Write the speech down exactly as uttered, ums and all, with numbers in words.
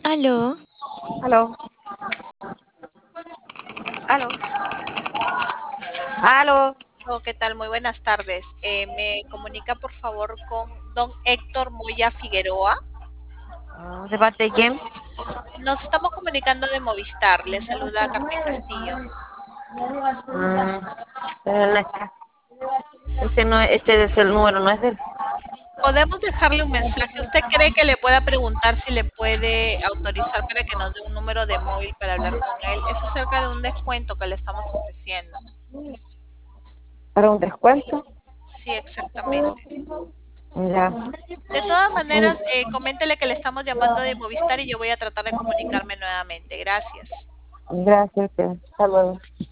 Aló, Aló, aló, aló. Oh, ¿qué tal? Muy buenas tardes. Eh, ¿me comunica por favor con don Héctor Moya Figueroa? Ah, ¿de parte de quién? Nos estamos comunicando de Movistar. Le saluda Carmen Castillo. Mm, pero no está. Ese no, ese es el número, no es de él. ¿Podemos dejarle un mensaje? ¿Usted cree que le pueda preguntar si le puede autorizar para que nos dé un número de móvil para hablar con él? Es acerca de un descuento que le estamos ofreciendo. Para un descuento. Sí, exactamente. Ya. De todas Mm, maneras, eh, coméntele que le estamos llamando de Movistar y yo voy a tratar de comunicarme nuevamente. Gracias. Gracias, hasta luego.